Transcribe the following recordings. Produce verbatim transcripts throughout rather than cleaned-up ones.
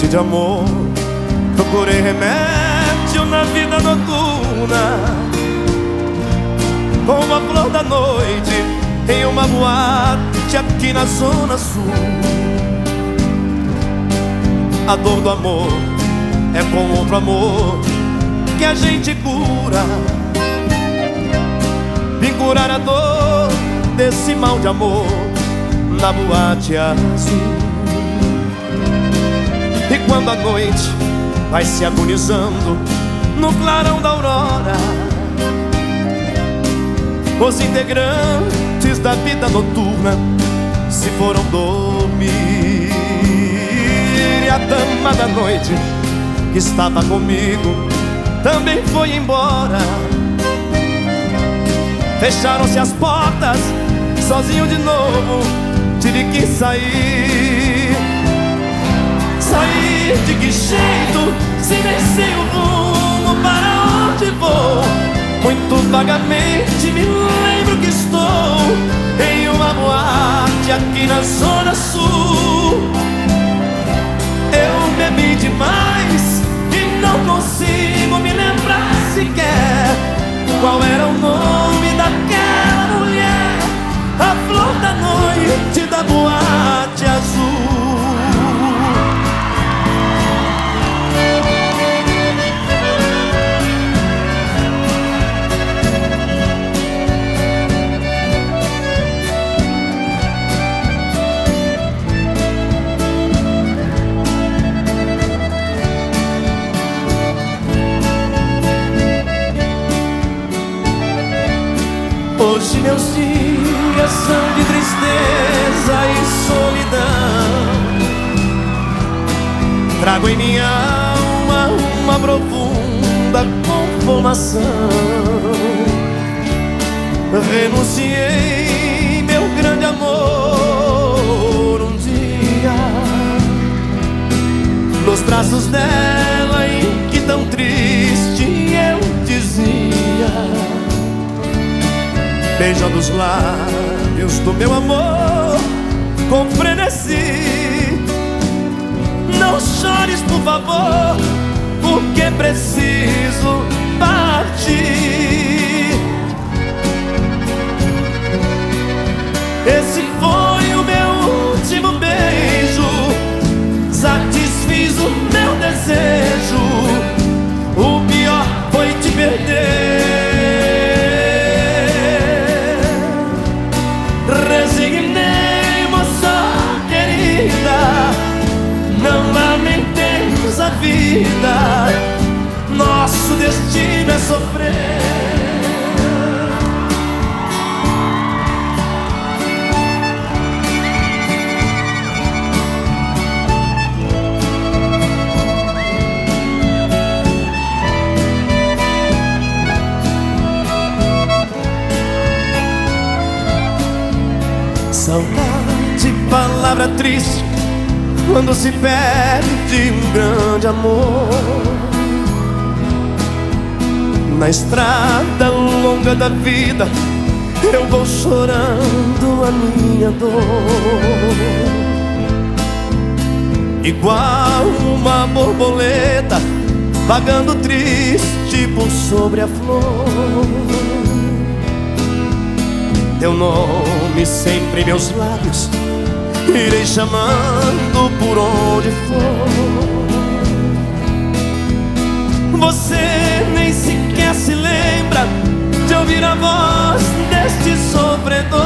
noite de amor, procurei remédio na vida noturna, como a flor da noite em uma boate aqui na zona sul. A dor do amor é com outro amor que a gente cura. Vim curar a dor desse mal de amor na boate azul. E quando a noite vai se agonizando no clarão da aurora, os integrantes da vida noturna se foram dormir, e a dama da noite que estava comigo também foi embora. Fecharam-se as portas, sozinho de novo tive que sair. Sair de que jeito, se nem sei o rumo para onde vou? Muito vagamente me lembro que estou em uma boate aqui na zona sul. Eu bebi demais e não consigo me lembrar sequer qual era o nome daquela mulher, a flor da noite da boate azul. Hoje meus dias são de tristeza e solidão. Trago em minha alma uma profunda conformação. Renunciei meu grande amor um dia nos braços dela, em que tão triste eu dizia, beijando os lábios do meu amor com frenesi: não chores, por favor, porque preciso partir. Esse foi o meu último beijo, satisfiz o meu desejo. O pior foi te perder. Resignei, moça querida, não lamentemos a vida, nosso destino é sofrer. Saudade, palavra triste quando se perde um grande amor. Na estrada longa da vida eu vou chorando a minha dor, igual uma borboleta vagando triste por sobre a flor. Teu nome sempre em meus lábios, irei chamando por onde for. Você nem sequer se lembra de ouvir a voz deste sofredor,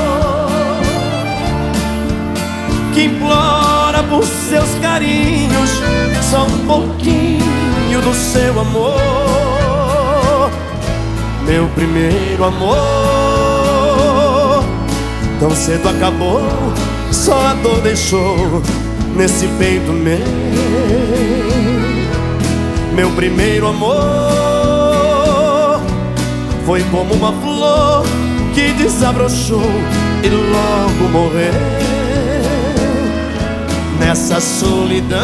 que implora por seus carinhos só um pouquinho do seu amor. Meu primeiro amor tão cedo acabou, só a dor deixou nesse peito meu. Meu primeiro amor foi como uma flor que desabrochou e logo morreu. Nessa solidão,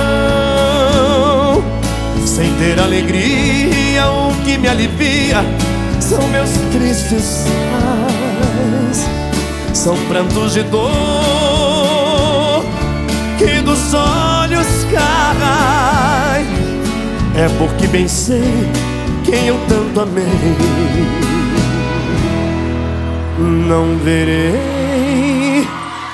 sem ter alegria, o que me alivia são meus tristes pais. São prantos de dor que dos olhos carregam é porque bem sei quem eu tanto amei. Não verei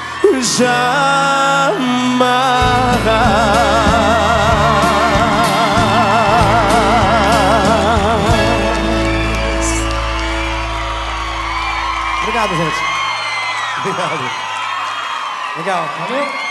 jamais. Obrigado, gente. Obrigado. Legal. Valeu.